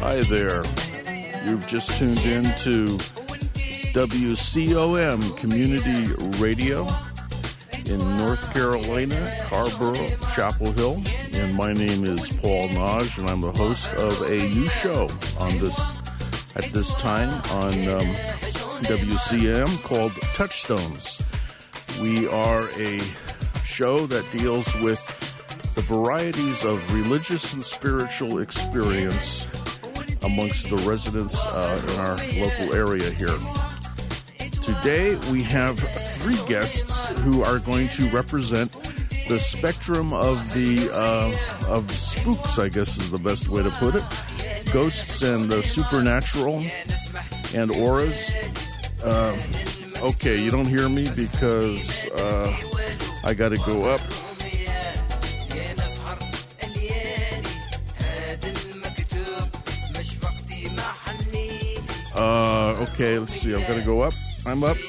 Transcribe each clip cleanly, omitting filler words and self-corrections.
Hi there. You've just tuned in to WCOM Community Radio in North Carolina, Carrboro, Chapel Hill. And my name is Paul Naj, and I'm the host of a new show at this time on WCM called Touchstones. We are a show that deals with the varieties of religious and spiritual experience amongst the residents in our local area here. Today we have three guests who are going to represent the spectrum of the of spooks, I guess is the best way to put it. Ghosts and supernatural and auras. Okay, you don't hear me because I got to go up. Okay, let's see. I've got to go up. I'm up.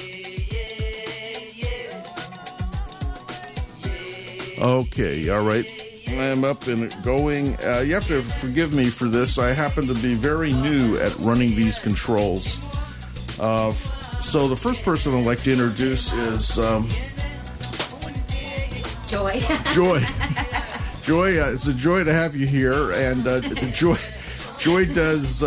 Okay, all right. I'm up and going. You have to forgive me for this. I happen to be very new at running these controls. So the first person I'd like to introduce is Joy. Joy, it's a joy to have you here. And Joy does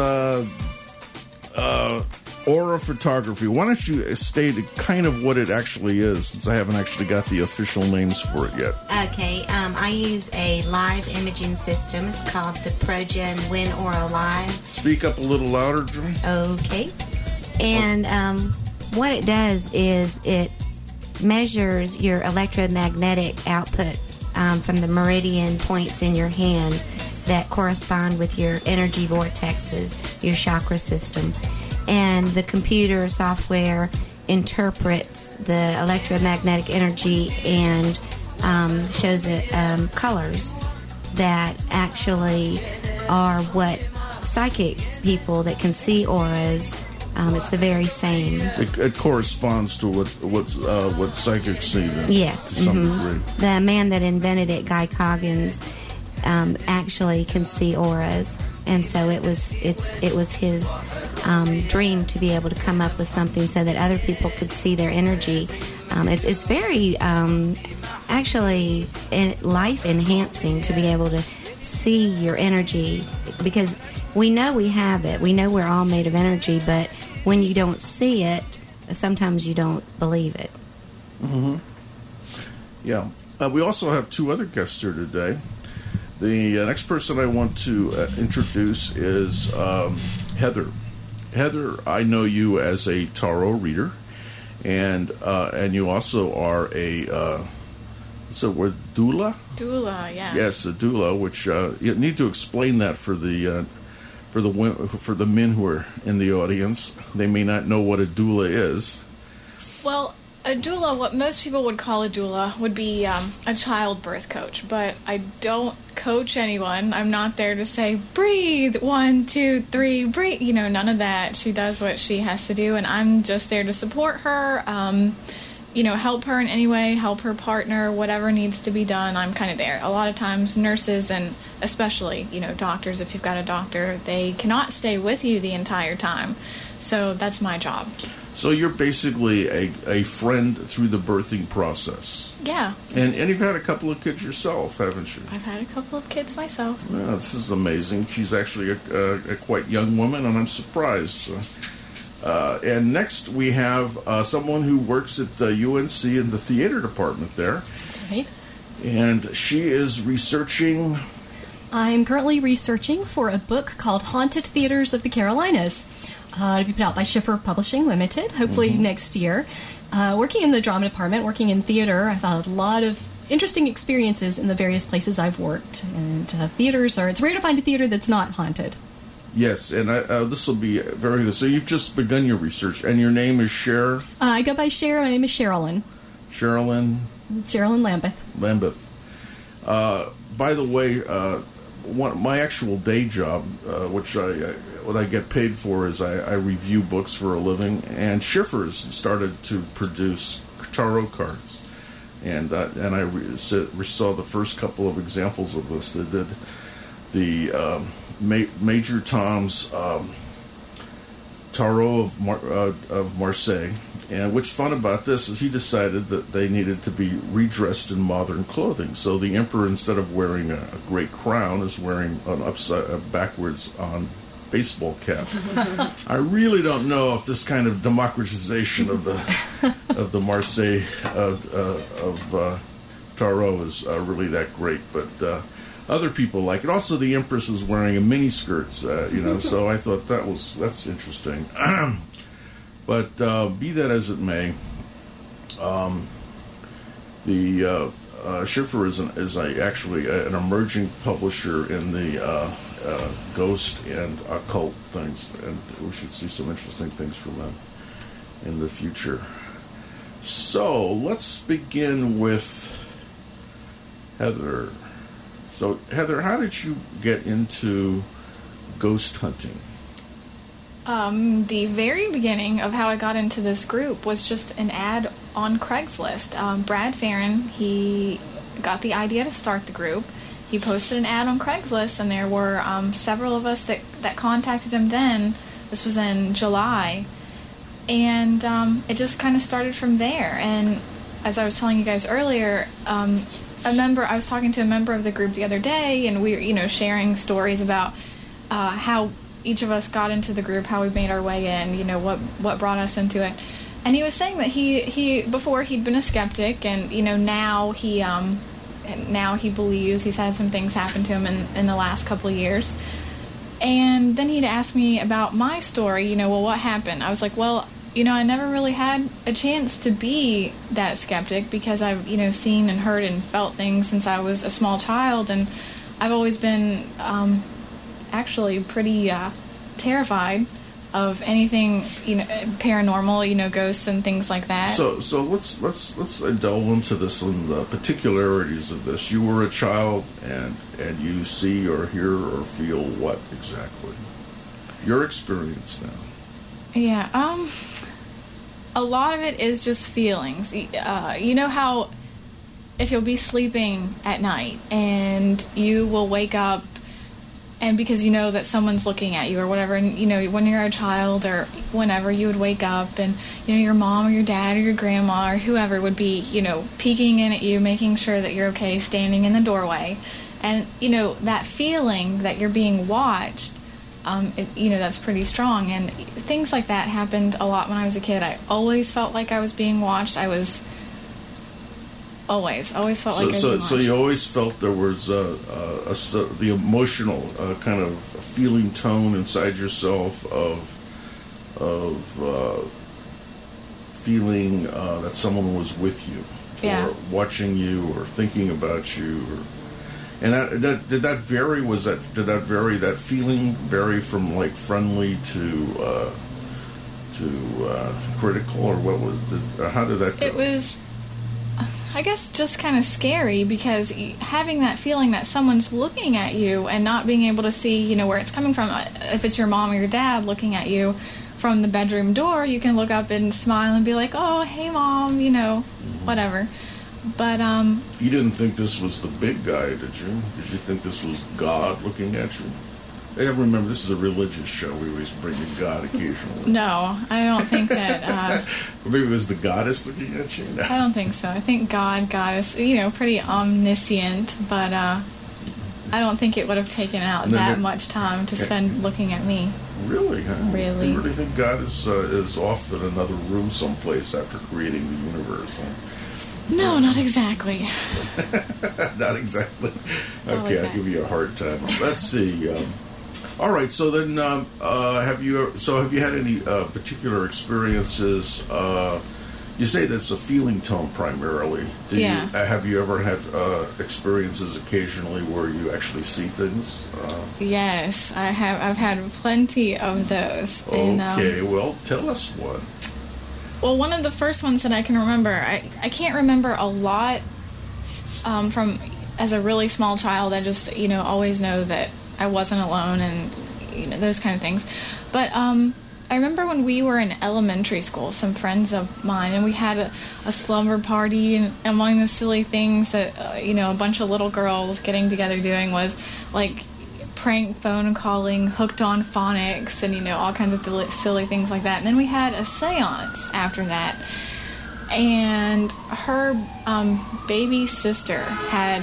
aura photography. Why don't you state kind of what it actually is, since I haven't actually got the official names for it yet. Okay, I use a live imaging system. It's called the ProGen WinAura Live. Speak up a little louder, Joy. Okay. And what it does is it measures your electromagnetic output from the meridian points in your hand that correspond with your energy vortexes, your chakra system. And the computer software interprets the electromagnetic energy and shows it colors that actually are what psychic people that can see auras. It's the very same. It corresponds to what psychics see then. Yes. To some degree. The man that invented it, Guy Coggins, actually can see auras, and so it was his dream to be able to come up with something so that other people could see their energy. It's very actually life enhancing to be able to see your energy, because we know we have it. We know we're all made of energy, but when you don't see it, sometimes you don't believe it. Mm-hmm. Yeah. We also have two other guests here today. The next person I want to introduce is Heather. Heather, I know you as a tarot reader, and you also are a doula. Doula, yeah. Yes, a doula. Which you need to explain that for the men who are in the audience. They may not know what a doula is. Well, a doula, what most people would call a doula, would be a childbirth coach. But I don't coach anyone. I'm not there to say, breathe, 1, 2, 3, breathe. None of that. She does what she has to do, and I'm just there to support her, help her in any way, help her partner, whatever needs to be done. I'm kind of there. A lot of times nurses, and especially, doctors, if you've got a doctor, they cannot stay with you the entire time. So that's my job. So you're basically a friend through the birthing process. Yeah. And you've had a couple of kids yourself, haven't you? I've had a couple of kids myself. Yeah, this is amazing. She's actually a quite young woman, and I'm surprised. And next we have someone who works at UNC in the theater department there. That's right. And she is researching... I'm currently researching for a book called Haunted Theaters of the Carolinas. To be put out by Schiffer Publishing Limited, hopefully next year. Working in the drama department, working in theater, I've had a lot of interesting experiences in the various places I've worked. And it's rare to find a theater that's not haunted. Yes, and this will be very good. So you've just begun your research, and your name is Cher? I go by Cher. My name is Sherilyn. Sherilyn Lambeth. By the way, my actual day job, what I get paid for is I review books for a living, and Schiffer's started to produce tarot cards, and I saw the first couple of examples of this. They did the Major Tom's Tarot of Marseille. And what's fun about this is he decided that they needed to be redressed in modern clothing. So the emperor, instead of wearing a great crown, is wearing a backwards on baseball cap. I really don't know if this kind of democratization of the Marseille of Tarot is really that great, but other people like it. Also, the Empress is wearing a mini skirts, so I thought that's interesting. But be that as it may, the Schiffer is actually an emerging publisher in the ghost and occult things, and we should see some interesting things from them in the future. So let's begin with Heather. So Heather, how did you get into ghost hunting? The very beginning of how I got into this group was just an ad on Craigslist. Brad Farron, he got the idea to start the group. He posted an ad on Craigslist, and there were several of us that contacted him then. This was in July. And it just kind of started from there. And as I was telling you guys earlier, I was talking to a member of the group the other day, and we were, sharing stories about how each of us got into the group, how we made our way in, what brought us into it. And he was saying that he before he'd been a skeptic, and now he believes. He's had some things happen to him in the last couple of years. And then he'd asked me about my story, what happened? I was like, well, I never really had a chance to be that skeptic because I've, seen and heard and felt things since I was a small child, and I've always been actually pretty terrified of anything, paranormal, ghosts and things like that. So let's delve into this and the particularities of this. You were a child, and you see or hear or feel what exactly? Your experience now. Yeah, a lot of it is just feelings. You know how if you'll be sleeping at night and you will wake up, and because you know that someone's looking at you or whatever, and when you're a child or whenever, you would wake up and your mom or your dad or your grandma or whoever would be peeking in at you, making sure that you're okay, standing in the doorway, and that feeling that you're being watched, that's pretty strong. And things like that happened a lot when I was a kid. I always felt like I was being watched. I was always felt like I was being watched. So you always felt there was the emotional kind of feeling tone inside yourself of feeling that someone was with you, or watching you, or thinking about you, and did that vary? That feeling vary from like friendly to critical, or what was? How did that go? It was, I guess, just kind of scary, because having that feeling that someone's looking at you and not being able to see, where it's coming from. If it's your mom or your dad looking at you from the bedroom door, you can look up and smile and be like, "Oh, hey, Mom," whatever. But you didn't think this was the big guy, did you? Did you think this was God looking at you? I remember, this is a religious show. We always bring in God occasionally. No, I don't think that. Or maybe it was the goddess looking at you? No. I don't think so. I think goddess, pretty omniscient, but I don't think it would have taken out that much time to spend looking at me. Really, huh? Really. You really think God is off in another room someplace after creating the universe, huh? No, not exactly. Not exactly. Okay, I'll give you a hard time. Let's see. All right. So then, have you had any particular experiences? You say that's a feeling tone primarily. Have you ever had experiences occasionally where you actually see things? Yes, I have. I've had plenty of those. Okay. Well, tell us one. Well, one of the first ones that I can remember, I can't remember a lot from as a really small child. I just, always know that I wasn't alone and, those kind of things. But I remember when we were in elementary school, some friends of mine, and we had a slumber party, and among the silly things that, a bunch of little girls getting together doing was, like, prank phone calling, hooked on phonics, and, all kinds of silly things like that. And then we had a seance after that. And her baby sister had...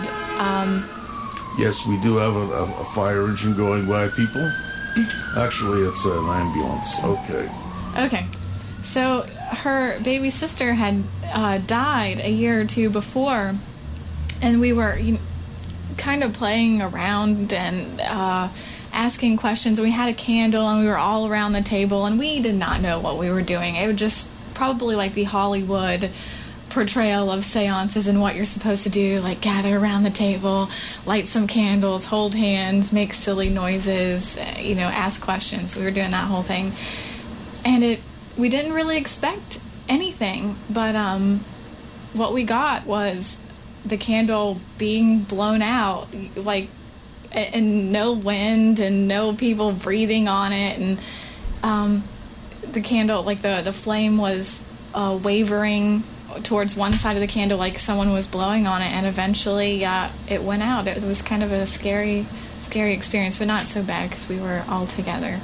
Yes, we do have a fire engine going by, people. Actually, it's an ambulance. Okay. So her baby sister had died a year or two before, and we were kind of playing around and asking questions. We had a candle, and we were all around the table, and we did not know what we were doing. It was just probably like the Hollywood portrayal of seances and what you're supposed to do, like gather around the table, light some candles, hold hands, make silly noises, ask questions. We were doing that whole thing, and we didn't really expect anything, but what we got was the candle being blown out, like, and no wind and no people breathing on it, and the candle, like the flame was wavering towards one side of the candle like someone was blowing on it, and eventually it went out. It was kind of a scary experience, but not so bad because we were all together.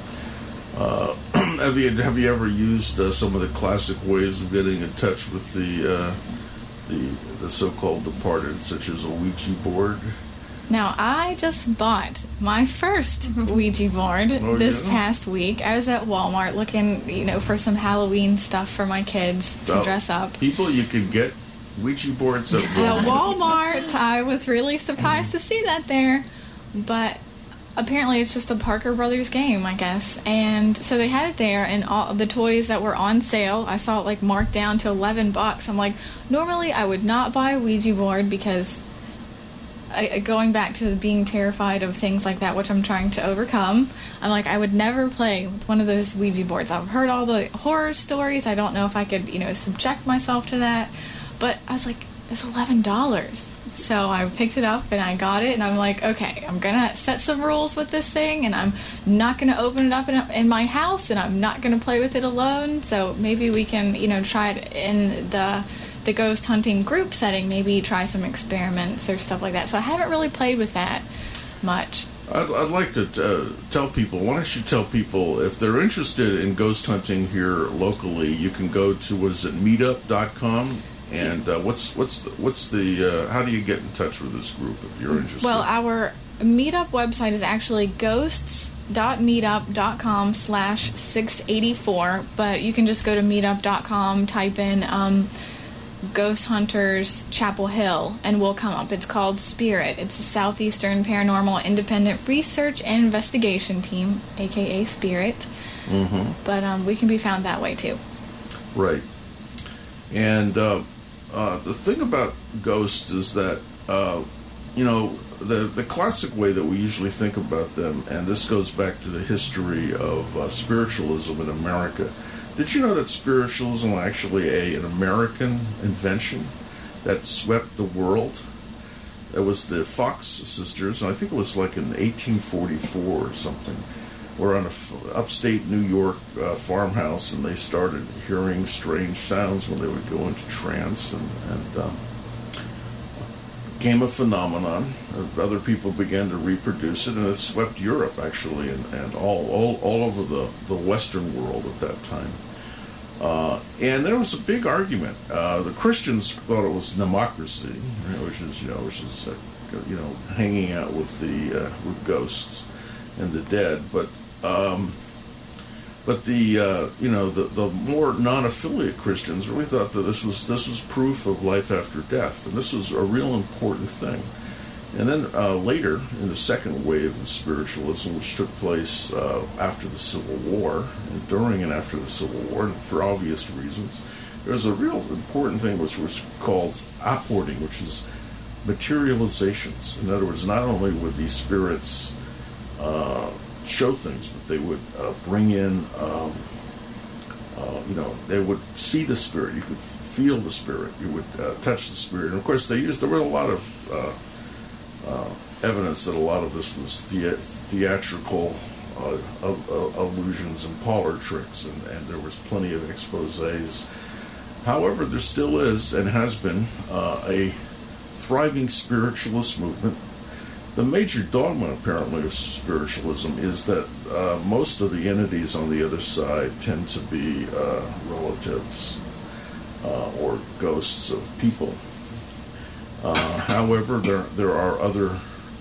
Have you ever used some of the classic ways of getting in touch with the so-called departed, such as a Ouija board? Now, I just bought my first Ouija board this past week. I was at Walmart looking, for some Halloween stuff for my kids to dress up. People, you can get Ouija boards at Walmart. At Walmart. I was really surprised to see that there. But apparently it's just a Parker Brothers game, I guess. And so they had it there, and all the toys that were on sale, I saw it marked down to $11. I'm like, normally I would not buy a Ouija board because... going back to being terrified of things like that, which I'm trying to overcome, I'm like, I would never play with one of those Ouija boards. I've heard all the horror stories. I don't know if I could, subject myself to that. But I was like, it's $11. So I picked it up and I got it, and I'm like, okay, I'm going to set some rules with this thing, and I'm not going to open it up in my house, and I'm not going to play with it alone. So maybe we can, try it in the ghost hunting group setting, maybe try some experiments or stuff like that. So I haven't really played with that much. I'd like to tell people, why don't you tell people, if they're interested in ghost hunting here locally, you can go to, meetup.com, and what's the how do you get in touch with this group if you're interested? Well, our meetup website is actually ghosts.meetup.com/684, but you can just go to meetup.com, type in Ghost Hunters Chapel Hill, and we'll come up. It's called Spirit. It's a Southeastern Paranormal Independent Research and Investigation Team, aka Spirit. Mm-hmm. But we can be found that way too. Right. And the thing about ghosts is that the classic way that we usually think about them, and this goes back to the history of spiritualism in America. Did you know that spiritualism was actually an American invention that swept the world? It was the Fox sisters, and I think it was like in 1844 or something, were on a upstate New York farmhouse, and they started hearing strange sounds when they would go into trance, and became a phenomenon. Other people began to reproduce it, and it swept Europe, actually, and all over the Western world at that time. And there was a big argument. The Christians thought it was democracy, which is hanging out with with ghosts and the dead. But the more non-affiliate Christians really thought that this was proof of life after death, and this was a real important thing. And then later, in the second wave of spiritualism, which took place after the Civil War, and during and after the Civil War, and for obvious reasons, there was a real important thing which was called apporting, which is materializations. In other words, not only would these spirits show things, but they would bring in, they would see the spirit. You could feel the spirit. You would touch the spirit. And of course, there were a lot of evidence that a lot of this was theatrical illusions and parlor tricks, and there was plenty of exposés. However, there still is and has been a thriving spiritualist movement the major dogma, apparently, of spiritualism is that most of the entities on the other side tend to be relatives or ghosts of people. However, there are other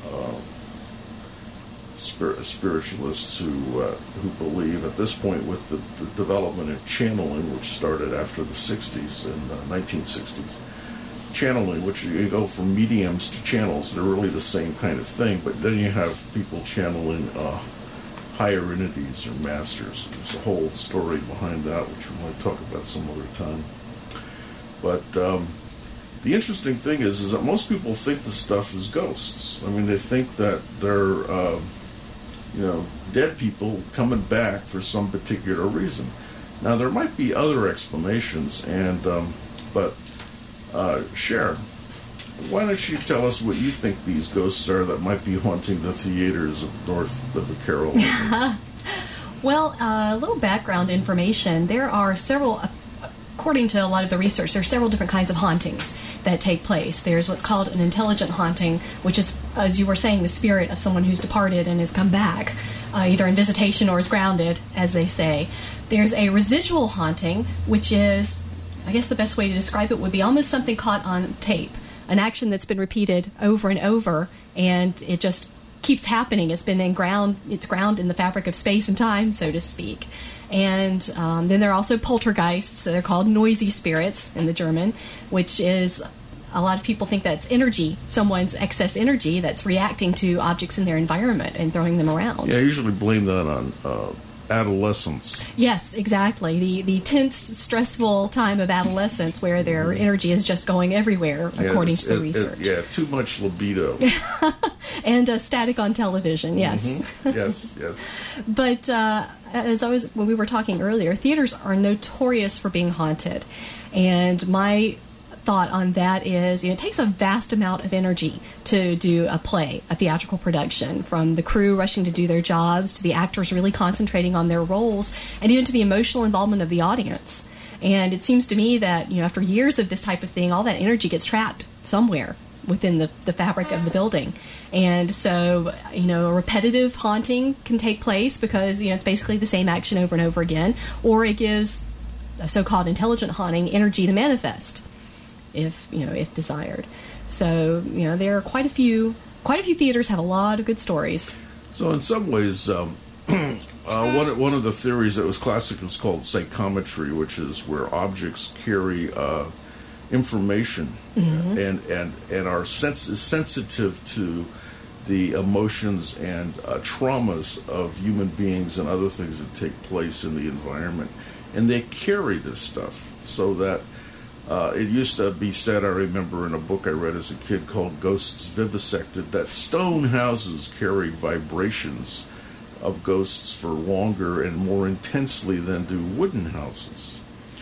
spiritualists who believe, at this point, with the development of channeling, which started after the 60s and 1960s, channeling, which you go from mediums to channels, they're really the same kind of thing, but then you have people channeling higher entities or masters. There's a whole story behind that, which we might talk about some other time. But the interesting thing is that most people think this stuff is ghosts. I mean, they think that they're, dead people coming back for some particular reason. Now, there might be other explanations, but Cher, why don't you tell us what you think these ghosts are that might be haunting the theaters of north of the Carolinas? Well, a little background information. There are several, according to a lot of the research, there are several different kinds of hauntings that take place. There's what's called an intelligent haunting, which is, as you were saying, the spirit of someone who's departed and has come back, either in visitation or is grounded, as they say. There's a residual haunting, which is, I guess the best way to describe it would be almost something caught on tape, an action that's been repeated over and over, and it just keeps happening. It's ground in the fabric of space and time, so to speak. And then there are also poltergeists. They're called noisy spirits in the German, which is, a lot of people think that's energy, someone's excess energy that's reacting to objects in their environment and throwing them around. Yeah, I usually blame that on adolescence. Yes, exactly. The tense, stressful time of adolescence where their energy is just going everywhere, according to the research. Too much libido. And static on television, yes. Mm-hmm. Yes. But when we were talking earlier, theaters are notorious for being haunted. And my thought on that is, it takes a vast amount of energy to do a play, a theatrical production, from the crew rushing to do their jobs to the actors really concentrating on their roles, and even to the emotional involvement of the audience. And it seems to me that, after years of this type of thing, all that energy gets trapped somewhere within the fabric of the building. And so, a repetitive haunting can take place because, it's basically the same action over and over again, or it gives a so-called intelligent haunting energy to manifest, if desired. So, there are quite a few theaters have a lot of good stories. So in some ways, one of the theories that was classic is called psychometry, which is where objects carry information, mm-hmm. and are sensitive to the emotions and traumas of human beings and other things that take place in the environment, and they carry this stuff. So that it used to be said, I remember in a book I read as a kid called Ghosts Vivisected, that stone houses carry vibrations of ghosts for longer and more intensely than do wooden houses.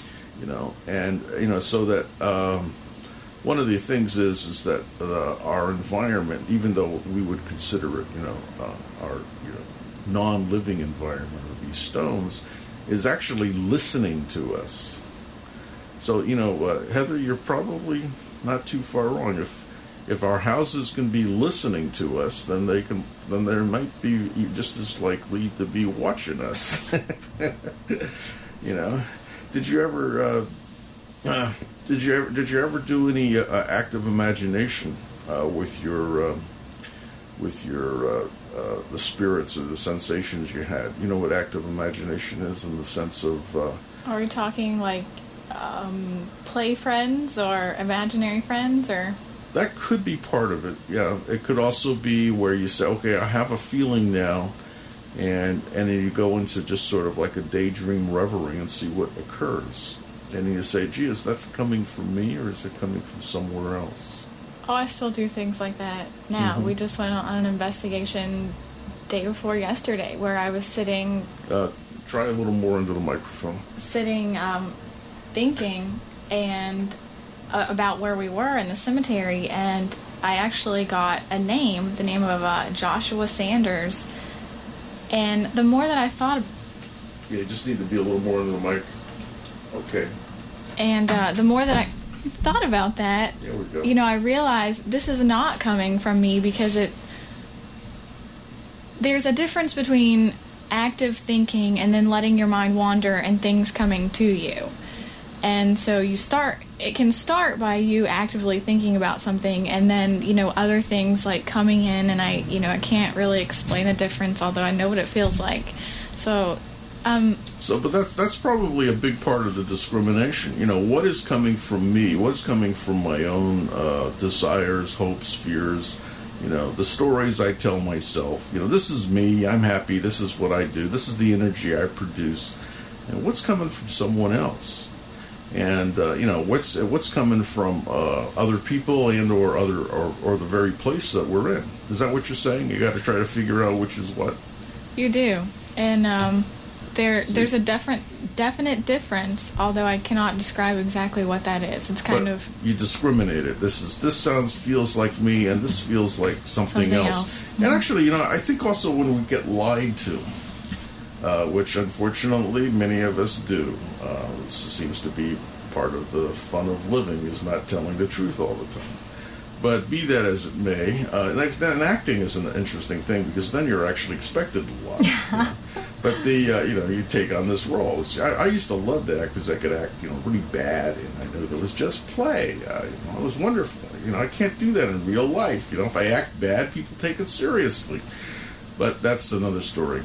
So that one of the things is that our environment, even though we would consider it, our non-living environment of these stones, is actually listening to us. So, Heather, you're probably not too far wrong. If our houses can be listening to us, then there might be just as likely to be watching us. Did you ever do any active imagination with your the spirits or the sensations you had? You know what active imagination is, in the sense of are we talking like play friends or imaginary friends, or? That could be part of it. Yeah, it could also be where you say, okay, I have a feeling now, and then you go into just sort of like a daydream reverie and see what occurs. And then you say, gee, is that coming from me, or is it coming from somewhere else? Oh, I still do things like that now. Mm-hmm. We just went on an investigation day before yesterday where I was sitting... try a little more into the microphone. Sitting, thinking and about where we were in the cemetery, and I actually got the name of Joshua Sanders. And the more that I thought... Yeah, you just need to be a little more into the mic. Okay. And the more that I thought about that, there we go. I realized this is not coming from me, because there's a difference between active thinking and then letting your mind wander and things coming to you. And so it can start by you actively thinking about something, and then, other things like coming in, and I can't really explain a difference, although I know what it feels like. But that's probably a big part of the discrimination. What is coming from me? What's coming from my own desires, hopes, fears? The stories I tell myself. This is me. I'm happy. This is what I do. This is the energy I produce. And what's coming from someone else? And what's coming from other people and or the very place that we're in? Is that what you're saying? You got to try to figure out which is what. You do, and there's a definite difference. Although I cannot describe exactly what that is. It's kind of you discriminate it. This feels like me, and this feels like something else. Mm-hmm. And actually, I think also when we get lied to. Which unfortunately many of us do. This seems to be part of the fun of living, is not telling the truth all the time. But be that as it may, and acting is an interesting thing, because then you're actually expected to lie. But you take on this role. I used to love to act because I could act, really bad, and I knew there was just play. It was wonderful. I can't do that in real life. If I act bad, people take it seriously. But that's another story.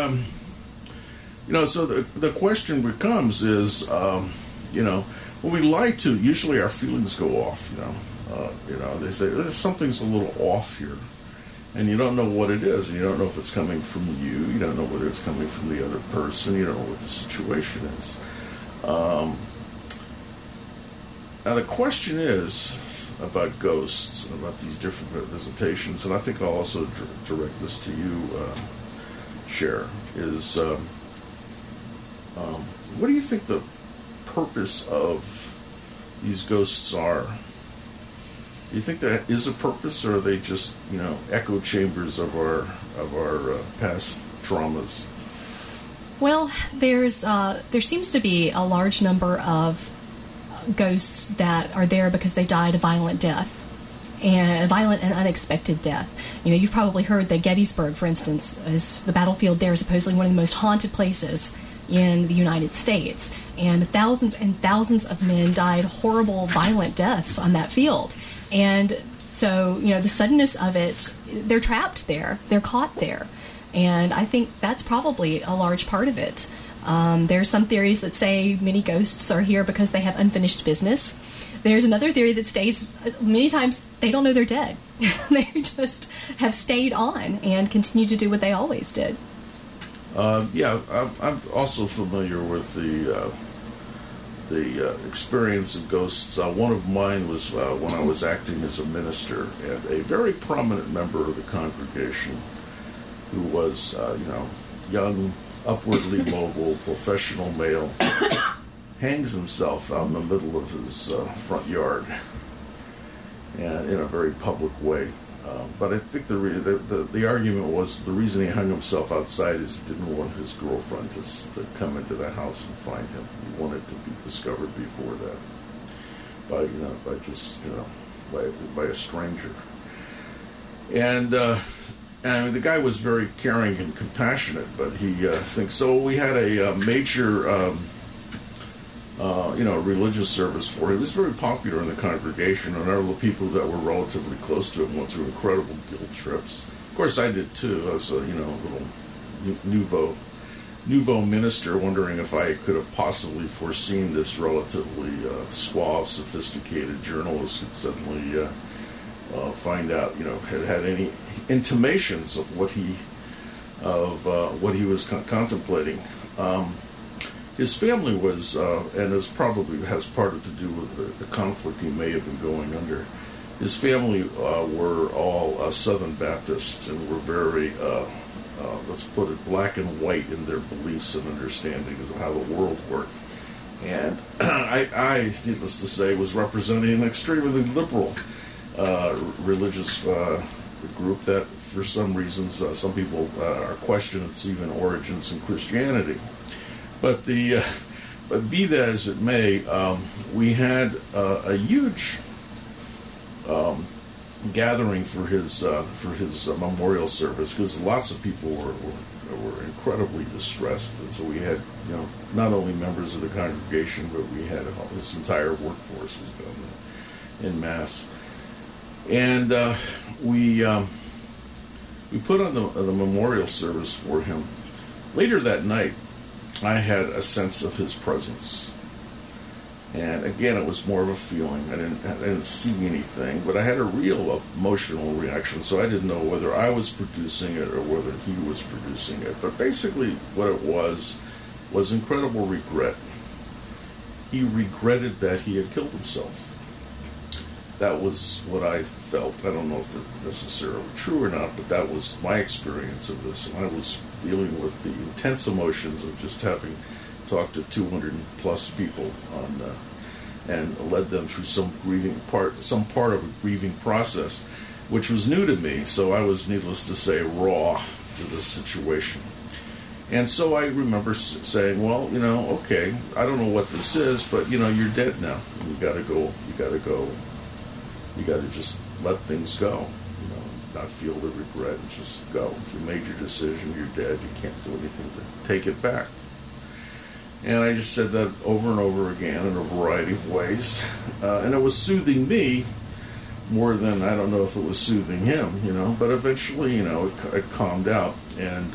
So the question becomes is, when we lie to, usually our feelings go off, they say, something's a little off here. And you don't know what it is. And you don't know if it's coming from you. You don't know whether it's coming from the other person. You don't know what the situation is. Now the question is about ghosts and about these different visitations, and I think I'll also direct this to you, Cher, is... what do you think the purpose of these ghosts are? Do you think that is a purpose, or are they just, echo chambers of our past traumas? Well, there seems to be a large number of ghosts that are there because they died a violent death. And a violent and unexpected death. You've probably heard that Gettysburg, for instance, is the battlefield there, is supposedly one of the most haunted places in the United States, and thousands of men died horrible, violent deaths on that field. And so, the suddenness of it, they're trapped there, they're caught there, and I think that's probably a large part of it. There's some theories that say many ghosts are here because they have unfinished business. There's another theory that states many times they don't know they're dead. They just have stayed on and continue to do what they always did. I'm also familiar with the experience of ghosts. One of mine was when I was acting as a minister, and a very prominent member of the congregation, who was, young, upwardly mobile, professional male, hangs himself out in the middle of his front yard, and in a very public way. But I think the argument was the reason he hung himself outside is he didn't want his girlfriend to come into the house and find him. He wanted to be discovered before that by a stranger. And the guy was very caring and compassionate, but he thinks so. We had a major. Religious service for him. He was very popular in the congregation, and all the people that were relatively close to him went through incredible guilt trips. Of course, I did too. I was a little nouveau minister, wondering if I could have possibly foreseen this relatively suave, sophisticated journalist could suddenly find out, had any intimations of what he was contemplating. His family was, and this probably has part to do with the conflict he may have been going under. His family were all Southern Baptists and were very, let's put it, black and white in their beliefs and understandings of how the world worked. And I, needless to say, was representing an extremely liberal religious group that, for some reasons, some people are questioning its even origins in Christianity. But be that as it may, we had a huge gathering for his memorial service, because lots of people were incredibly distressed. And so we had, not only members of the congregation, but we had his entire workforce was down there in mass. And we put on the memorial service for him. Later that night, I had a sense of his presence. And again, it was more of a feeling. I didn't see anything, but I had a real emotional reaction, so I didn't know whether I was producing it or whether he was producing it. But basically what it was incredible regret. He regretted that he had killed himself. That was what I felt. I don't know if that's necessarily true or not, but that was my experience of this. And I was dealing with the intense emotions of just having talked to 200 plus people and led them through some part of a grieving process, which was new to me. So I was, needless to say, raw to the situation. And so I remember saying, well, okay, I don't know what this is, but you're dead now. You got to go. You got to just let things go. Not feel the regret and just go. You made your decision. You're dead. You can't do anything to take it back. And I just said that over and over again in a variety of ways. And it was soothing me more than, I don't know if it was soothing him, but eventually, it calmed out. And,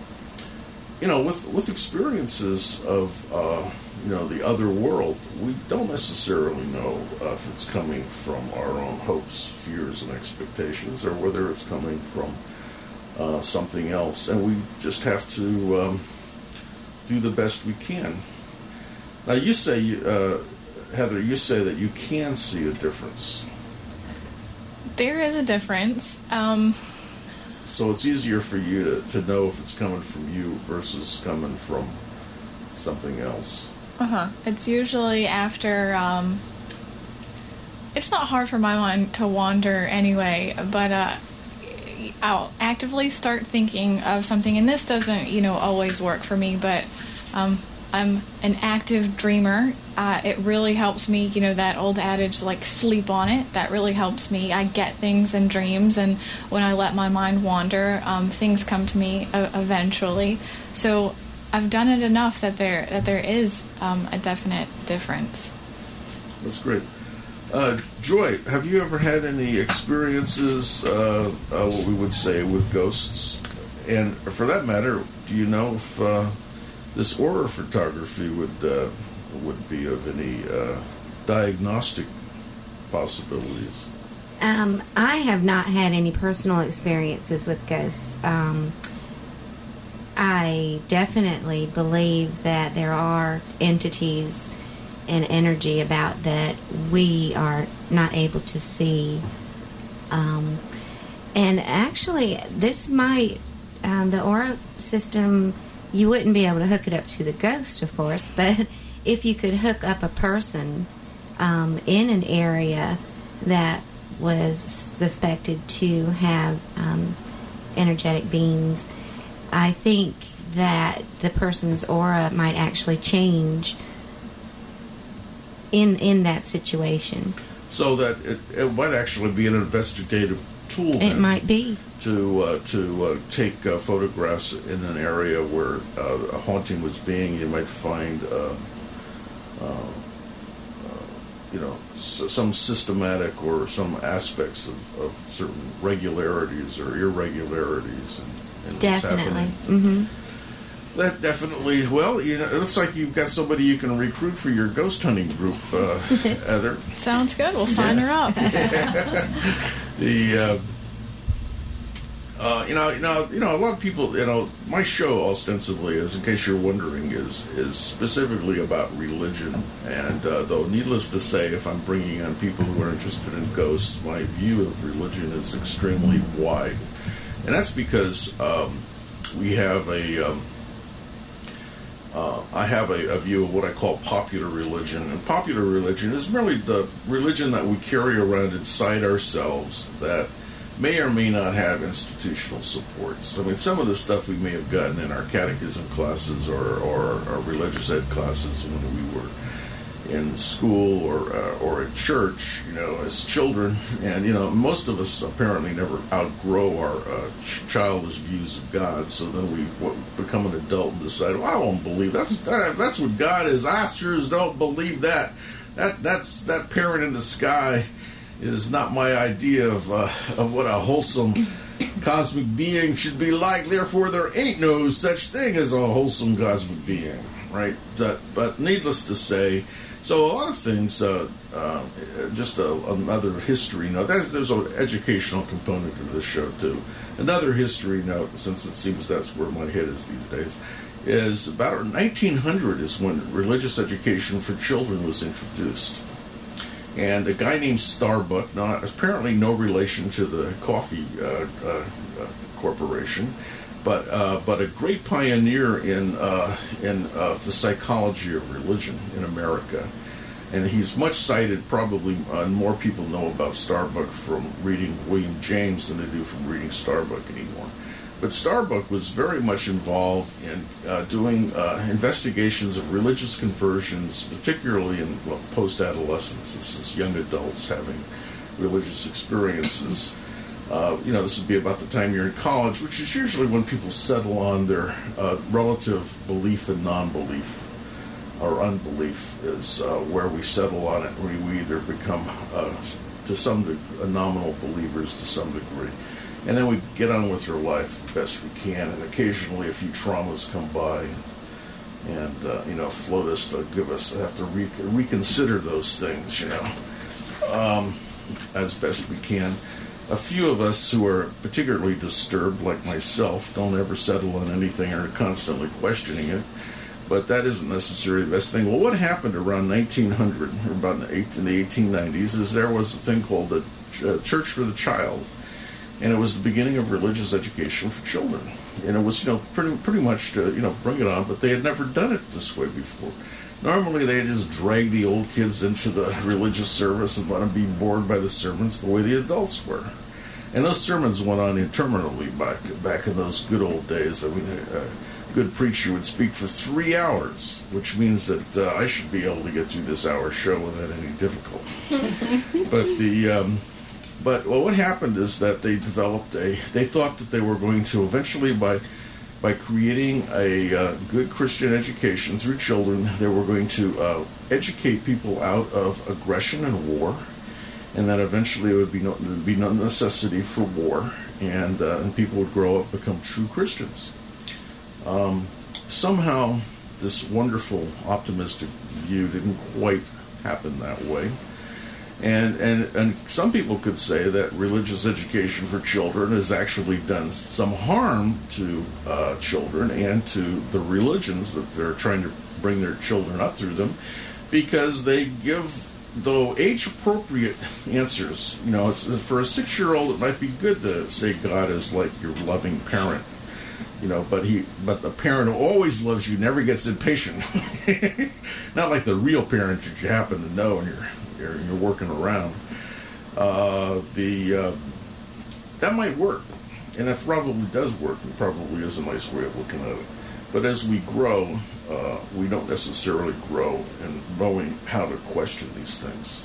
with experiences of, the other world, we don't necessarily know if it's coming from our own hopes, fears, and expectations, or whether it's coming from something else. And we just have to do the best we can. Now, you say, Heather, that you can see a difference. There is a difference. So it's easier for you to know if it's coming from you versus coming from something else. It's usually after, it's not hard for my mind to wander anyway, but I'll actively start thinking of something, and this doesn't, always work for me, but I'm an active dreamer. It really helps me, that old adage, like, sleep on it. That really helps me. I get things in dreams, and when I let my mind wander, things come to me eventually. So I've done it enough that there is a definite difference. That's great. Joy, have you ever had any experiences, what we would say, with ghosts? And for that matter, do you know if this aura photography would be of any diagnostic possibilities? I have not had any personal experiences with ghosts. I definitely believe that there are entities and energy about that we are not able to see. And actually, this might, the aura system, you wouldn't be able to hook it up to the ghost, of course, but if you could hook up a person in an area that was suspected to have energetic beings, I think that the person's aura might actually change in that situation. So that it might actually be an investigative tool. It might be to take photographs in an area where a haunting was being. You might find some systematic or some aspects of certain regularities or irregularities and definitely. What's happening. That definitely. Well, it looks like you've got somebody you can recruit for your ghost hunting group, Heather. Sounds good. We'll sign her up. A lot of people, my show ostensibly is, in case you're wondering, is specifically about religion. And though needless to say, if I'm bringing on people who are interested in ghosts, my view of religion is extremely wide. And that's because we have I have a view of what I call popular religion. And popular religion is merely the religion that we carry around inside ourselves that may or may not have institutional supports. I mean, some of the stuff we may have gotten in our catechism classes or our religious ed classes when we were in school or at church, as children, and most of us apparently never outgrow our childish views of God. So then we become an adult and decide, well, I won't believe that's what God is. I sure as don't believe that. That parent in the sky is not my idea of what a wholesome cosmic being should be like. Therefore, there ain't no such thing as a wholesome cosmic being, right? But needless to say, so a lot of things. Just another history note. There's an educational component to this show too. Another history note, since it seems that's where my head is these days, is about 1900 is when religious education for children was introduced. And a guy named Starbuck, apparently no relation to the coffee corporation, but a great pioneer in the psychology of religion in America. And he's much cited, probably more people know about Starbuck from reading William James than they do from reading Starbuck anymore. But Starbuck was very much involved in doing investigations of religious conversions, particularly in post-adolescence. This is young adults having religious experiences. This would be about the time you're in college, which is usually when people settle on their relative belief and non-belief, or unbelief is where we settle on it. We either become, nominal believers to some degree. And then we get on with our life the best we can, and occasionally a few traumas come by and float us to have to reconsider those things, as best we can. A few of us who are particularly disturbed, like myself, don't ever settle on anything or are constantly questioning it. But that isn't necessarily the best thing. Well, what happened around 1900, or about in the 1890s, is there was a thing called the Church for the Child. And it was the beginning of religious education for children. And it was, pretty much to, bring it on, but they had never done it this way before. Normally, they just drag the old kids into the religious service and let them be bored by the sermons the way the adults were. And those sermons went on interminably back in those good old days. I mean, a good preacher would speak for 3 hours, which means that I should be able to get through this hour show without any difficulty. But what happened is that they thought that they were going to eventually, by creating a good Christian education through children, they were going to educate people out of aggression and war, and then eventually it would be no necessity for war, and people would grow up, become true Christians. Somehow, this wonderful, optimistic view didn't quite happen that way. And some people could say that religious education for children has actually done some harm to children and to the religions that they're trying to bring their children up through them, because they give, though age-appropriate answers. It's, for a 6-year-old, it might be good to say God is like your loving parent. But the parent who always loves you never gets impatient. Not like the real parent that you happen to know and you're working around. That might work, and that probably does work, and probably is a nice way of looking at it. But as we grow, we don't necessarily grow in knowing how to question these things.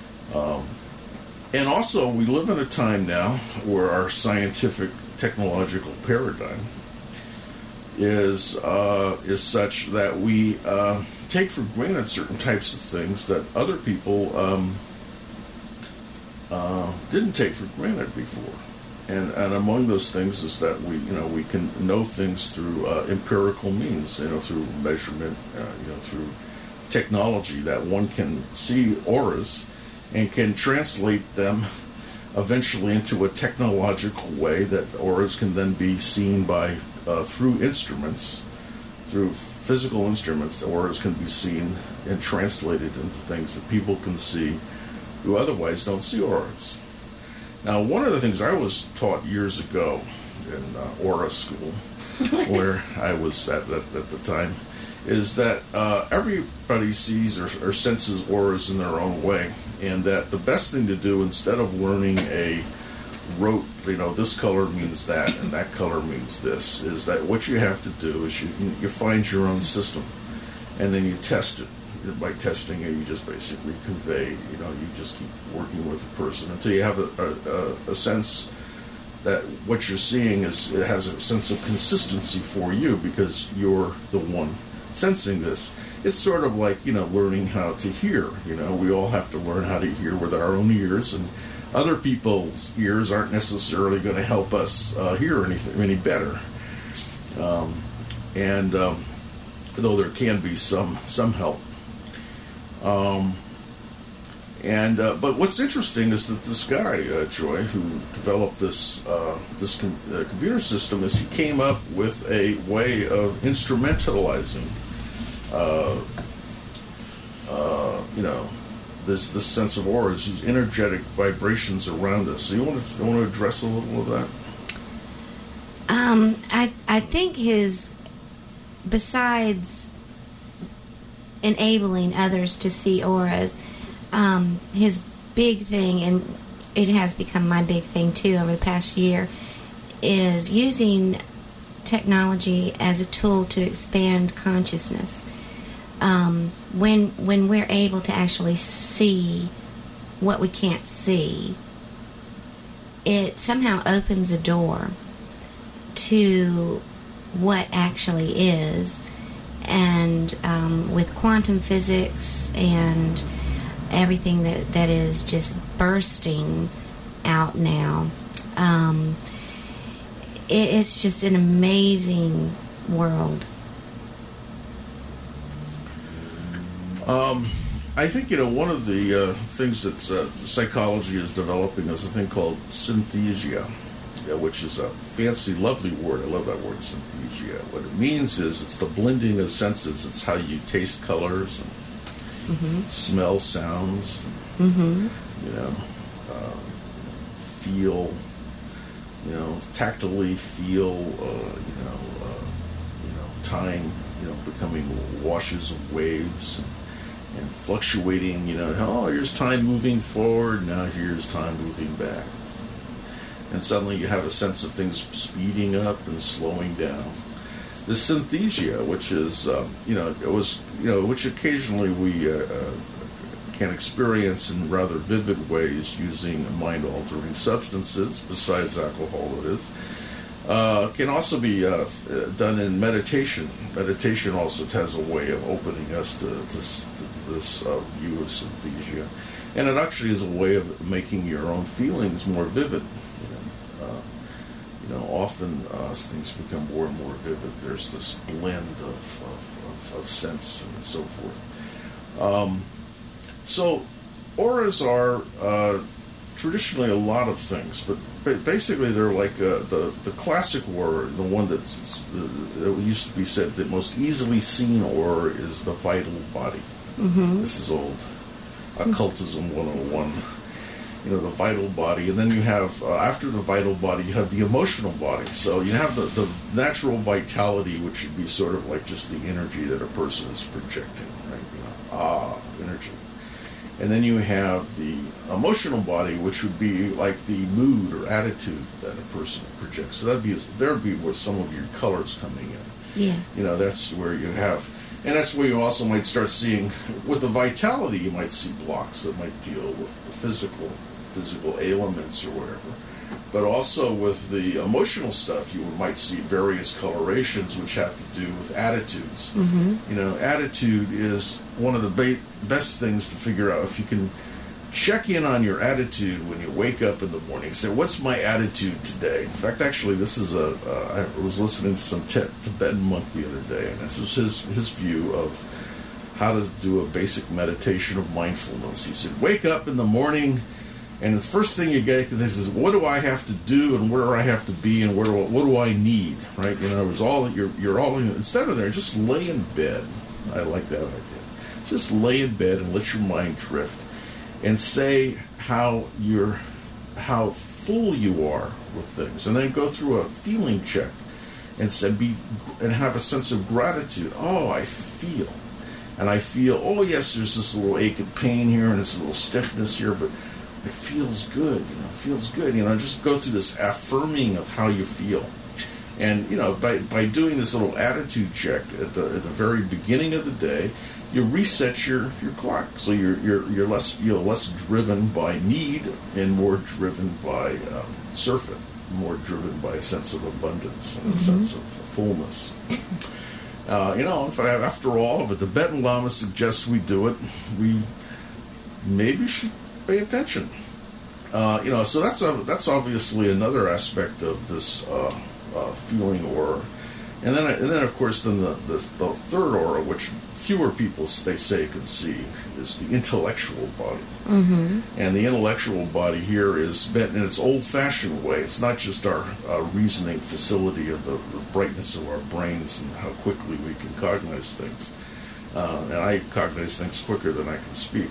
And also, we live in a time now where our scientific technological paradigm is such that we take for granted certain types of things that other people didn't take for granted before. And among those things is that we can know things through empirical means, through measurement, through technology, that one can see auras and can translate them eventually into a technological way that auras can then be seen by through instruments, through physical instruments. Auras can be seen and translated into things that people can see who otherwise don't see auras. Now, one of the things I was taught years ago in aura school, where I was at the time, is that everybody sees or senses auras in their own way, and that the best thing to do, instead of learning a rote, this color means that and that color means this, is that what you have to do is you find your own system, and then you test it. by testing it, you just basically convey, you just keep working with the person until you have a sense that what you're seeing it has a sense of consistency for you because you're the one sensing this. It's sort of like, learning how to hear. We all have to learn how to hear with our own ears, and other people's ears aren't necessarily going to help us hear anything any better. Though there can be some help. But what's interesting is that this guy, Joy, who developed this computer system, is he came up with a way of instrumentalizing, this sense of auras, these energetic vibrations around us. So you want to address a little of that? I think besides enabling others to see auras, his big thing, and it has become my big thing too over the past year, is using technology as a tool to expand consciousness. When we're able to actually see what we can't see, it somehow opens a door to what actually is. And with quantum physics and everything that is just bursting out now, it's just an amazing world. I think, one of the things that psychology is developing is a thing called synesthesia, which is a fancy, lovely word. I love that word, synesthesia. What it means is it's the blending of senses. It's how you taste colors and smell sounds, and, feel, tactily feel, time, becoming washes of waves and fluctuating, here's time moving forward, now here's time moving back. And suddenly you have a sense of things speeding up and slowing down. This synesthesia, which is, which occasionally we can experience in rather vivid ways using mind-altering substances, besides alcohol it is, can also be done in meditation. Meditation also has a way of opening us to this view of synesthesia. And it actually is a way of making your own feelings more vivid. Often things become more and more vivid. There's this blend of sense and so forth. So auras are traditionally a lot of things, but basically they're like the classic aura, the one that used to be said that most easily seen aura is the vital body. Mm-hmm. This is old occultism 101. The vital body, and then you have after the vital body you have the emotional body. So you have the natural vitality, which would be sort of like just the energy that a person is projecting, right? Energy. And then you have the emotional body, which would be like the mood or attitude that a person projects. So there'd be where some of your colors coming in. Yeah. That's where you have. And that's where you also might start seeing, with the vitality, you might see blocks that might deal with the physical ailments or whatever. But also with the emotional stuff, you might see various colorations which have to do with attitudes. Mm-hmm. Attitude is one of the best things to figure out. If you can check in on your attitude when you wake up in the morning, say, what's my attitude today? In fact, actually, this is I was listening to some Tibetan monk the other day, and this was his view of how to do a basic meditation of mindfulness. He said, wake up in the morning, and the first thing you get to this is, what do I have to do, and where do I have to be, and what do I need, right? It was you're all in, instead of there, just lay in bed. I like that idea. Just lay in bed and let your mind drift, and say how full you are with things, and then go through a feeling check, and have a sense of gratitude. Oh, I feel. And I feel, oh yes, there's this little ache and pain here, and this little stiffness here, but it feels good, it feels good. Just go through this affirming of how you feel. And by doing this little attitude check at the very beginning of the day, you reset your clock, so you're feel less driven by need and more driven by surfeit, more driven by a sense of abundance and a sense of fullness. After all, if the Tibetan Lama suggests we do it, we maybe should pay attention. So that's obviously another aspect of this feeling aura. And then of course the third aura, which fewer people they say can see, is the intellectual body. Mm-hmm. And the intellectual body here is bent in its old-fashioned way. It's not just our reasoning facility of the brightness of our brains and how quickly we can cognize things. And I cognize things quicker than I can speak.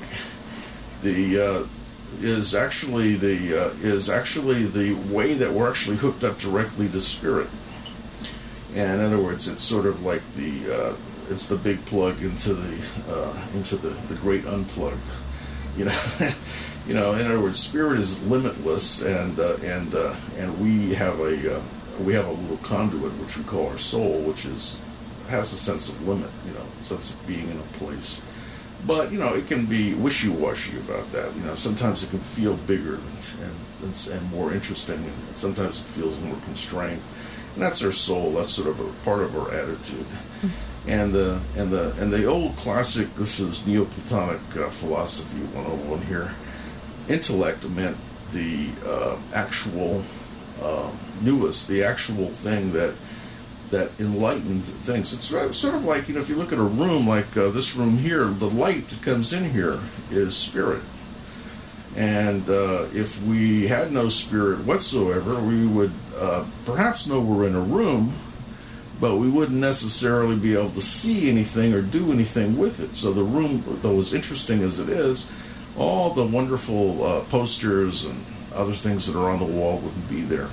Is actually the way that we're actually hooked up directly to spirit. And in other words, it's sort of like it's the big plug into the great unplug. In other words, spirit is limitless, and we have a little conduit which we call our soul, which has a sense of limit, a sense of being in a place. But it can be wishy-washy about that. Sometimes it can feel bigger and more interesting, and sometimes it feels more constrained. And that's our soul. That's sort of a part of our attitude. And the old classic. This is Neoplatonic philosophy 101 here. Intellect meant the actual newest, the actual thing that enlightened things. It's sort of like if you look at a room like this room here, the light that comes in here is spirit. And if we had no spirit whatsoever, we would perhaps know we're in a room, but we wouldn't necessarily be able to see anything or do anything with it. So the room, though as interesting as it is, all the wonderful posters and other things that are on the wall wouldn't be there.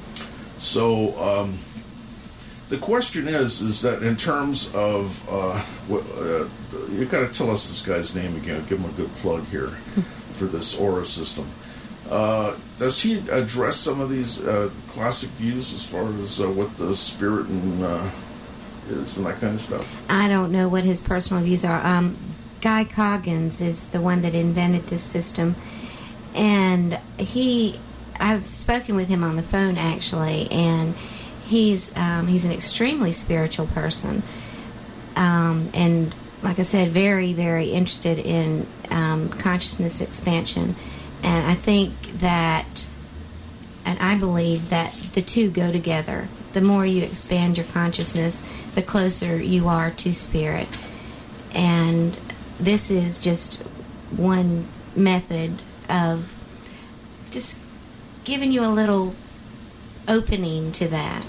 So the question is that in terms of you got to tell us this guy's name again. Give him a good plug here for this aura system. Does he address some of these classic views as far as what the spirit is and that kind of stuff? I don't know what his personal views are. Guy Coggins is the one that invented this system, and I've spoken with him on the phone actually, and he's an extremely spiritual person, and like I said, very, very interested in consciousness expansion. And I think that, and I believe that the two go together. The more you expand your consciousness, the closer you are to spirit. And this is just one method of just giving you a little opening to that.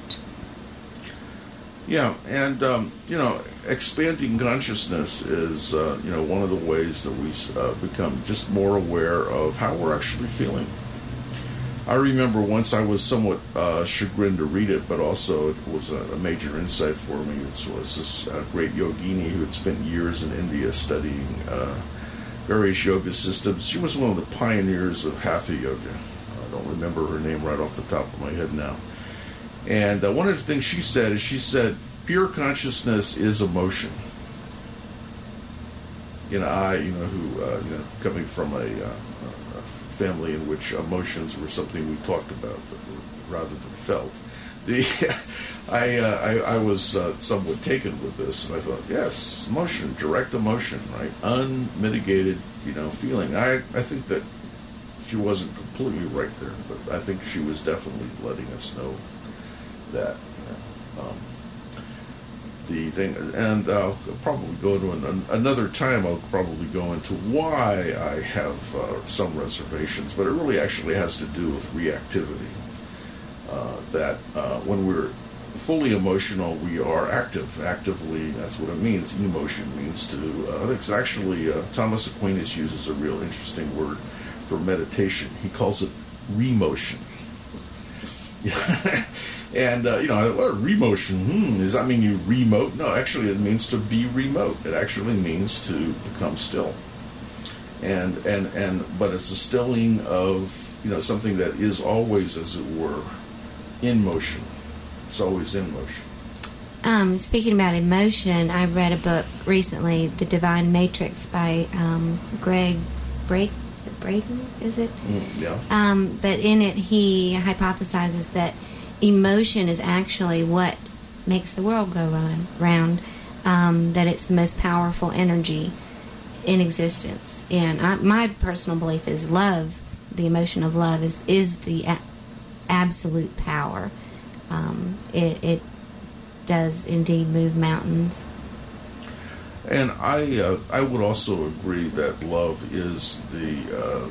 Yeah, and expanding consciousness is one of the ways that we become just more aware of how we're actually feeling. I remember once I was somewhat chagrined to read it, but also it was a major insight for me. It was this great yogini who had spent years in India studying various yoga systems. She was one of the pioneers of Hatha yoga. I don't remember her name right off the top of my head now. And one of the things she said, pure consciousness is emotion. Coming from a family in which emotions were something we talked about rather than felt. I was somewhat taken with this, and I thought, yes, emotion, direct emotion, right? Unmitigated, feeling. I think that she wasn't completely right there, but I think she was definitely letting us know that the thing, and I'll probably go to another time. I'll probably go into why I have some reservations, but it really actually has to do with reactivity. That when we're fully emotional, we are active. Actively, that's what it means. Emotion means to. I think it's actually Thomas Aquinas uses a real interesting word for meditation. He calls it remotion. And, remotion, does that mean you remote? No, actually it means to be remote. It actually means to become still. But it's a stilling of, something that is always, as it were, in motion. It's always in motion. Speaking about emotion, I read a book recently, The Divine Matrix by Greg Braden, is it? Yeah. But in it, he hypothesizes that emotion is actually what makes the world go round, that it's the most powerful energy in existence. And my personal belief is love, the emotion of love, is the absolute power. It does indeed move mountains. And I would also agree that love is the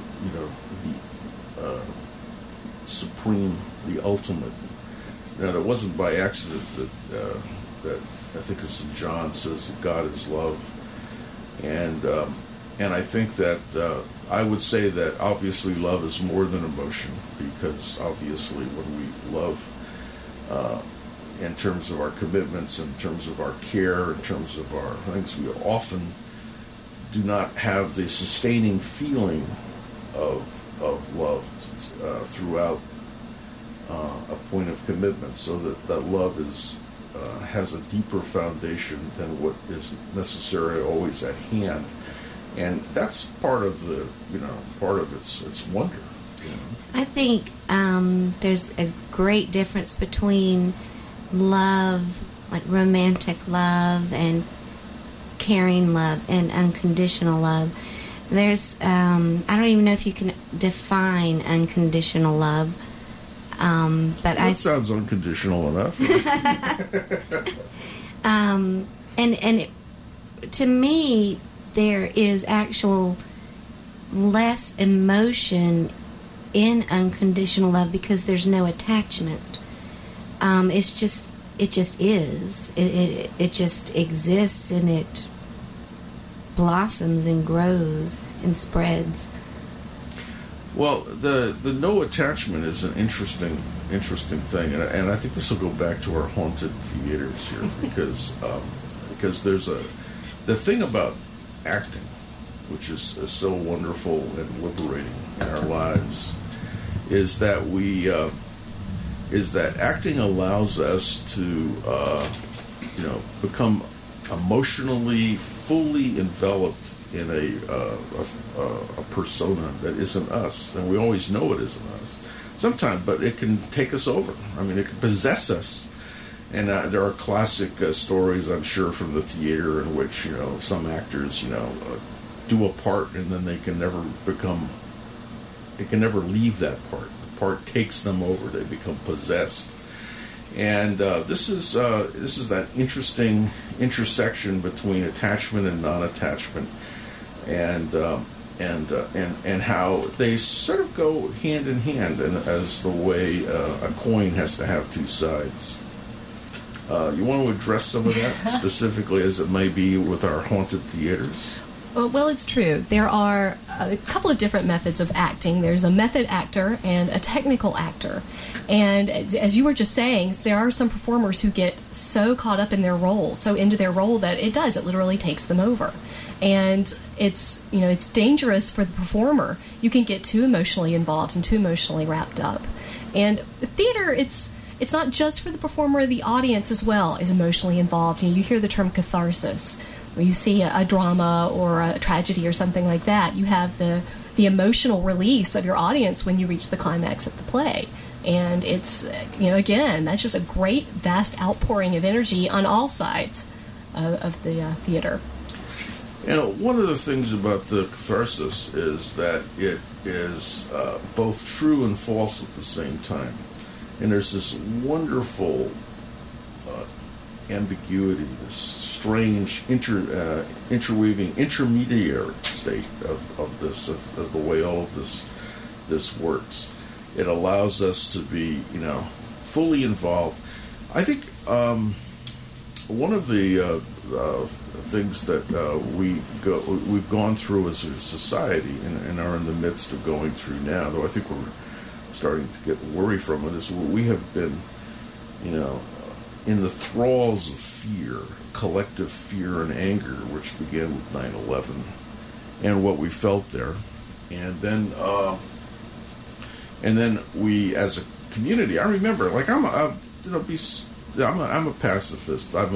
supreme, the ultimate. Now, it wasn't by accident that I think it's John says that God is love, and I think that I would say that obviously love is more than emotion, because obviously when we love, in terms of our commitments, in terms of our care, in terms of our things, we often do not have the sustaining feeling of love throughout a point of commitment, so that love has a deeper foundation than what is necessarily always at hand, and that's part of its wonder. I think there's a great difference between love, like romantic love, and caring love, and unconditional love. There's I don't even know if you can define unconditional love, but that sounds unconditional enough. To me, there is actual less emotion in unconditional love because there's no attachment. It just is. It just exists, and it blossoms and grows and spreads. Well, the no attachment is an interesting thing, and I think this will go back to our haunted theaters here, because there's the thing about acting, which is so wonderful and liberating in our lives, is that acting allows us to become emotionally fully enveloped in a persona that isn't us, and we always know it isn't us sometimes, but it can take us over. I mean, it can possess us. And there are classic stories, I'm sure, from the theater in which some actors do a part, and then they can never leave that part. The part takes them over. They become possessed. And this is that interesting intersection between attachment and non-attachment, and how they sort of go hand in hand, and as the way a coin has to have two sides. You want to address some of that, specifically as it may be with our haunted theaters? Well, it's true. There are a couple of different methods of acting. There's a method actor and a technical actor. And as you were just saying, there are some performers who get so caught up in their role, so into their role, that it literally takes them over. And it's dangerous for the performer. You can get too emotionally involved and too emotionally wrapped up. And the theater, it's not just for the performer, the audience as well is emotionally involved. You hear the term catharsis. When you see a drama or a tragedy or something like that, you have the emotional release of your audience when you reach the climax of the play. And it's, again, that's just a great, vast outpouring of energy on all sides of the theater. One of the things about the catharsis is that it is both true and false at the same time. And there's this wonderful ambiguity, this strange interweaving intermediary state of the way all of this works. It allows us to be, fully involved. I think one of the things that we've gone through as a society and are in the midst of going through now, though I think we're starting to get worry from it, is we have been, in the thralls of fear, collective fear and anger, which began with 9/11 and what we felt there, and then we as a community. I remember, like I'm a pacifist. I'm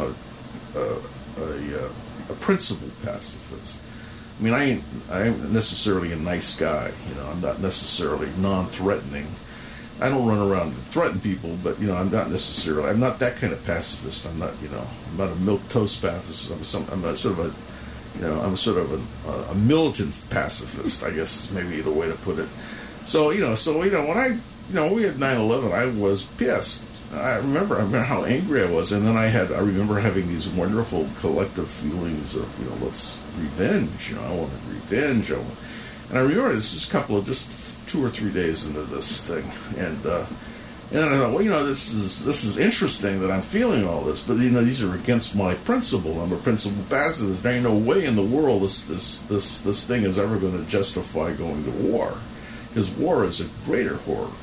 a principled pacifist. I mean, I ain't necessarily a nice guy. I'm not necessarily non-threatening. I don't run around and threaten people, but I'm not that kind of pacifist. I'm not a milquetoast pacifist. I'm sort of a militant pacifist, I guess is maybe the way to put it. So when we had 9/11, I was pissed. I remember how angry I was, and then I remember having these wonderful collective feelings of let's revenge. I wanted revenge. And I remember this was just 2 or 3 days into this thing, and then I thought, this is interesting that I'm feeling all this, but these are against my principle. I'm a principled pacifist. There ain't no way in the world this thing is ever going to justify going to war, because war is a greater horror.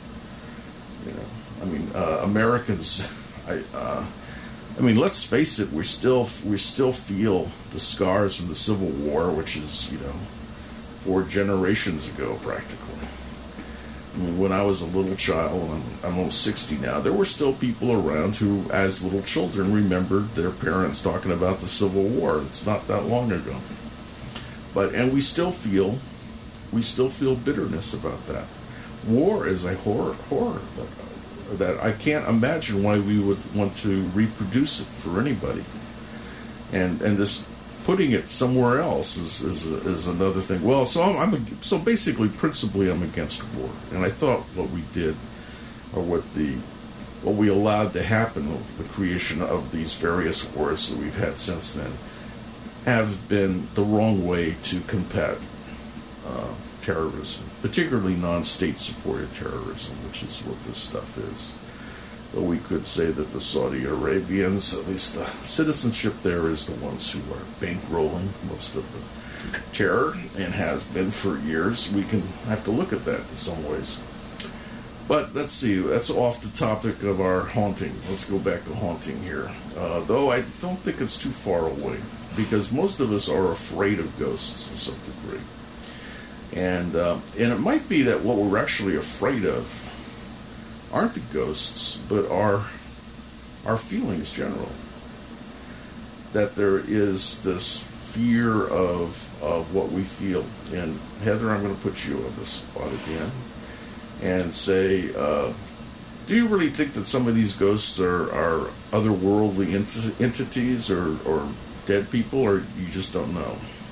Americans. Let's face it. We still feel the scars from the Civil War, which is 4 generations ago, practically. When I was a little child, and I'm almost 60 now, there were still people around who, as little children, remembered their parents talking about the Civil War. It's not that long ago. And we still feel bitterness about that. War is a horror that I can't imagine why we would want to reproduce it for anybody. And this putting it somewhere else is another thing. Well, so basically, principally, I'm against war. And I thought what we did, or what we allowed to happen of the creation of these various wars that we've had since then, have been the wrong way to combat terrorism, particularly non-state-supported terrorism, which is what this stuff is. But we could say that the Saudi Arabians, at least the citizenship there, is the ones who are bankrolling most of the terror, and have been for years. We can have to look at that in some ways. But let's see, that's off the topic of our haunting. Let's go back to haunting here. Though I don't think it's too far away, because most of us are afraid of ghosts to some degree. And it might be that what we're actually afraid of aren't the ghosts, but our feelings generally. That there is this fear of what we feel. And Heather, I'm going to put you on the spot again and say, do you really think that some of these ghosts are otherworldly entities or dead people, or you just don't know?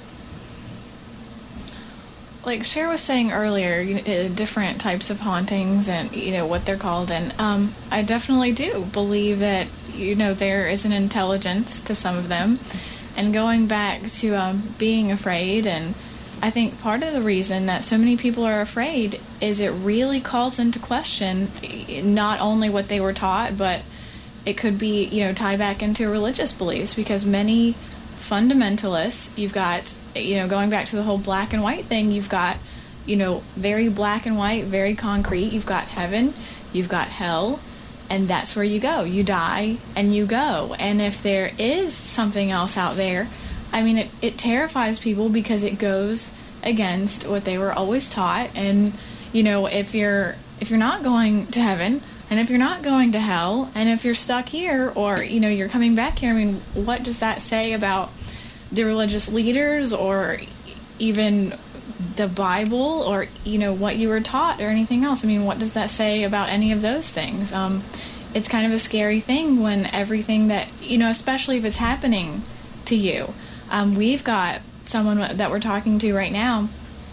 Like Cher was saying earlier, different types of hauntings and what they're called, and I definitely do believe that there is an intelligence to some of them. And going back to being afraid, and I think part of the reason that so many people are afraid is it really calls into question not only what they were taught, but it could be tie back into religious beliefs, because many fundamentalists, you've got going back to the whole black and white thing, you've got very black and white, very concrete. You've got heaven, you've got hell, and that's where you go. You die and you go. And if there is something else out there, it terrifies people, because it goes against what they were always taught. And if you're not going to heaven, and if you're not going to hell, and if you're stuck here, or you're coming back here, what does that say about the religious leaders, or even the Bible, or what you were taught, or anything else? What does that say about any of those things? It's kind of a scary thing when everything that especially if it's happening to you. We've got someone that we're talking to right now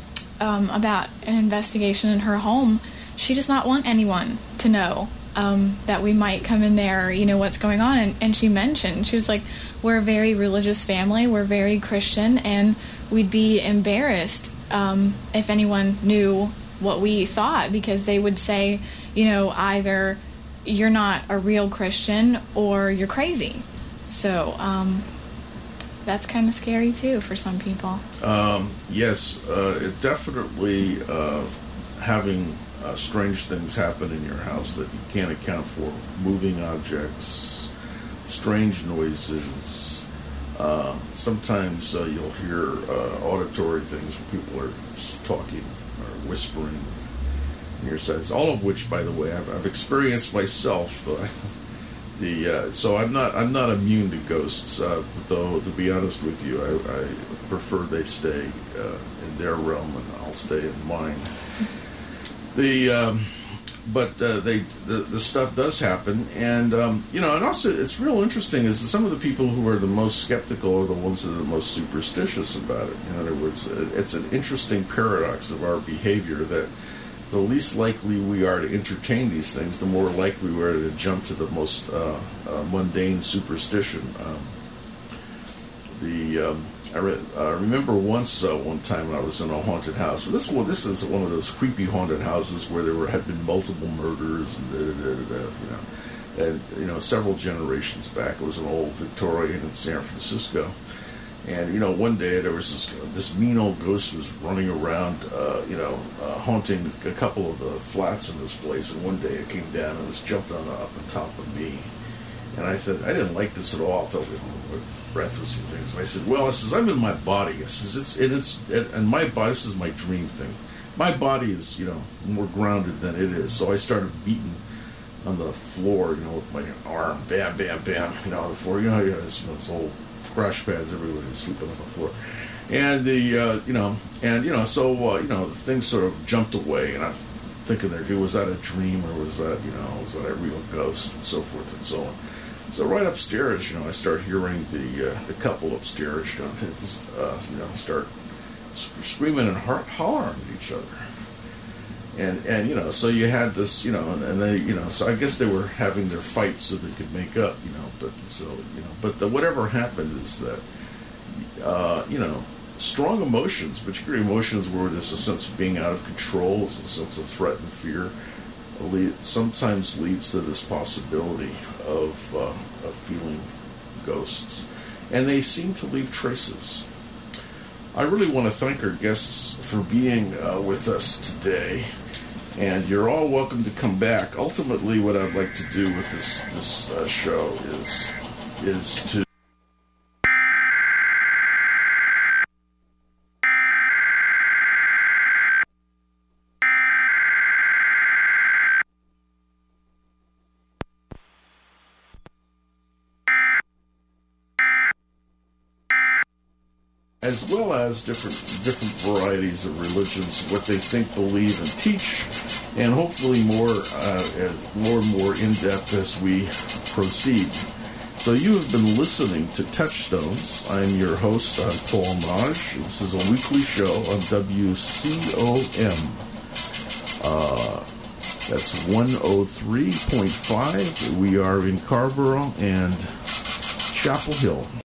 about an investigation in her home. She does not want anyone to know that we might come in there, what's going on. And she mentioned, she was like, we're a very religious family, we're very Christian, and we'd be embarrassed if anyone knew what we thought, because they would say, either you're not a real Christian or you're crazy. So that's kind of scary too for some people. Yes, it definitely having strange things happen in your house that you can't account for, moving objects, strange noises. Sometimes you'll hear auditory things when people are talking or whispering. your sides. All of which, by the way, I've experienced myself. So I'm not immune to ghosts. Though, to be honest with you, I prefer they stay in their realm, and I'll stay in mine. But the stuff does happen, and and also it's real interesting is that some of the people who are the most skeptical are the ones that are the most superstitious about it. In other words, it's an interesting paradox of our behavior that the least likely we are to entertain these things, the more likely we are to jump to the most mundane superstition. I remember once, one time when I was in a haunted house. This is one of those creepy haunted houses where there had been multiple murders, and several generations back. It was an old Victorian in San Francisco, and one day there was this mean old ghost was running around, haunting a couple of the flats in this place. And one day it came down and was jumping up on top of me. And I said, I didn't like this at all. I felt my breath was and things. And I said, I'm in my body. I says, and my body, this is my dream thing. My body is, more grounded than it is. So I started beating on the floor, with my arm, bam, bam, bam, on the floor. Those old crash pads everywhere and sleeping on the floor. And the thing sort of jumped away, and I'm thinking there, was that a dream, or was that a real ghost, and so forth and so on. So right upstairs, I start hearing the couple upstairs, start screaming and hollering at each other. And so you had this, and they, so I guess they were having their fight so they could make up, but whatever happened is that, strong emotions, particularly emotions where there's a sense of being out of control, a sense of threat and fear, sometimes leads to this possibility of feeling ghosts, and they seem to leave traces. I really want to thank our guests for being with us today, and you're all welcome to come back. Ultimately, what I'd like to do with this show is to as well as different varieties of religions, what they think, believe, and teach, and hopefully more and more in depth as we proceed. So you have been listening to Touchstones. I'm your host, Paul Naj. This is a weekly show on WCOM. That's 103.5. We are in Carborough and Chapel Hill.